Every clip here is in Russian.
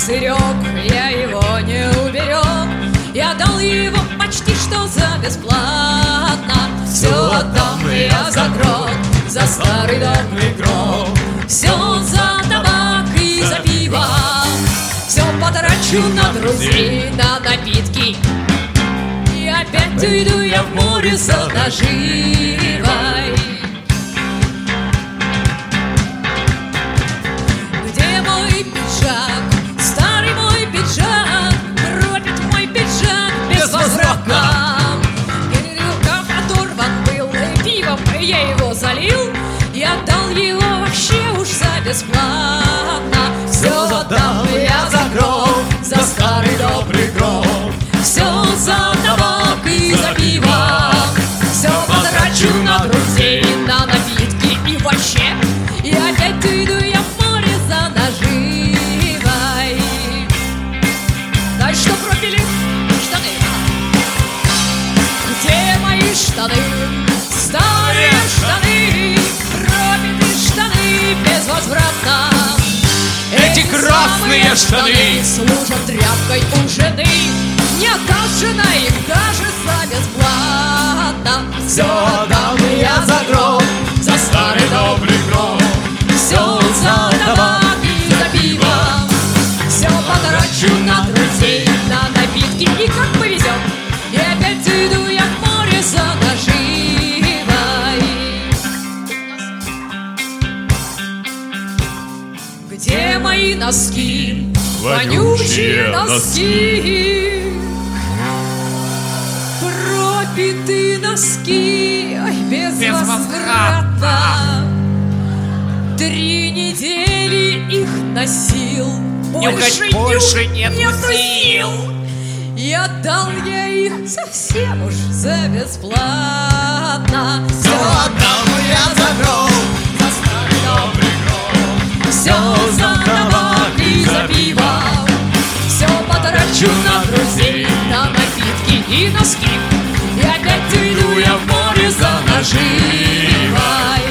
пузырек, я его не уберег. Я дал его почти что за бесплатно. Все отдам я за гроб, за старый добрый гроб. Все за табак и за пиво, все потрачу на друзей, на напитки. И опять уйду я в море за наживой. Где мой пиджак, старый мой пиджак, пропит мой пиджак безвозвратно. Рукав оторван был пивом, я его залил. Я дал его вообще уж за бесплатно. Все отдам я за гроб, за старый добрый гроб. Все за табак и за пиво, все потрачу на друзей, на напитки и вообще. И опять уйду я в море за наживой. Дальше что пропили? Штаны. Где мои штаны? Старые штаны, пропитые штаны безвозвратно. Эти красные штаны служат тряпкой у жены. Не отдаст жена их даже за бесплатно. Все отдам я за гроб, за старый добрый гроб. Все за табак и за пиво, все потрачу на друзей, на напитки. И как повезет, и опять уйду я в море за наживой. Где мои носки, вонючие носки? Пропитые носки, ой, безвозвратно. 3 недели их носил, больше нету сил. И отдал я их совсем уж за бесплатно. Все отдам я за гроб, за старый добрый гроб. Все за табак и за пиво, все потрачу на друзей, на напитки и носки. И опять уйду я в море за наживой.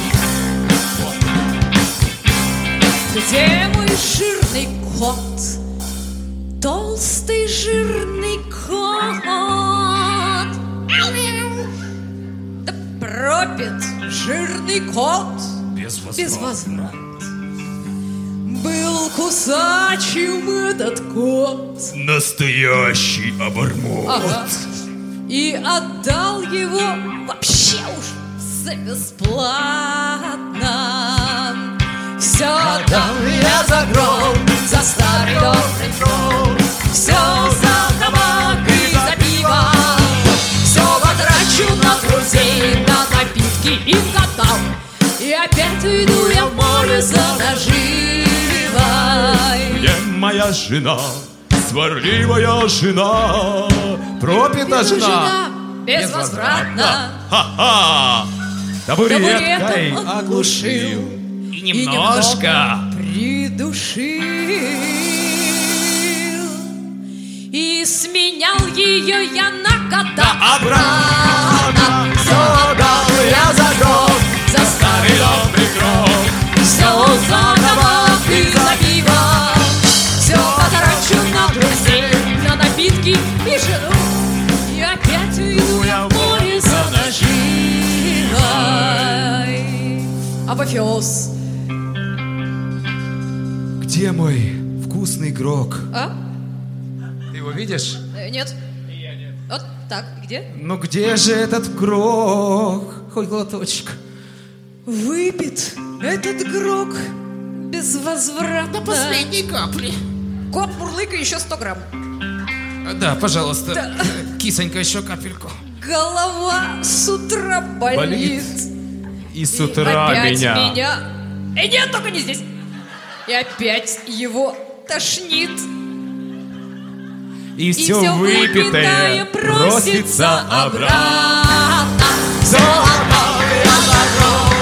Где мой жирный кот? Толстый жирный кот. Да пропит жирный кот безвозврат. Был кусачим этот кот, настоящий обормот. ага. И отдал его вообще уж за бесплатно. Все отдам я за гроб, за старый добрый гроб. Все за табак и за пиво, все потрачу на друзей, на напитки и катал. И опять уйду я в море за наживой. Где моя жена, сварливая жена, пропита жена безвозвратно. Ха-ха! Табуреткой Табуретом оглушил и немножко придушил. И сменял ее я на кота обратно. Все отдал я за гроб, за старый добрый гроб. Все за табак и за пиво, все потрачу на друзей, на напитки и жену. И опять уйду я в море за наживой. Апофеоз. Где мой вкусный грок? А? Ты его видишь? Нет. Вот так, где? Ну где же этот грок? Хоть глоточек. Выпит этот грок безвозвратно. До последней капли. Кот Мурлыка еще 100 грамм. Да, пожалуйста. Да. Кисонька, еще капельку. Голова с утра болит. И с утра опять меня. Нет, только не здесь. И опять его тошнит. И все выпитое просится обратно. Все отдал я за гроб,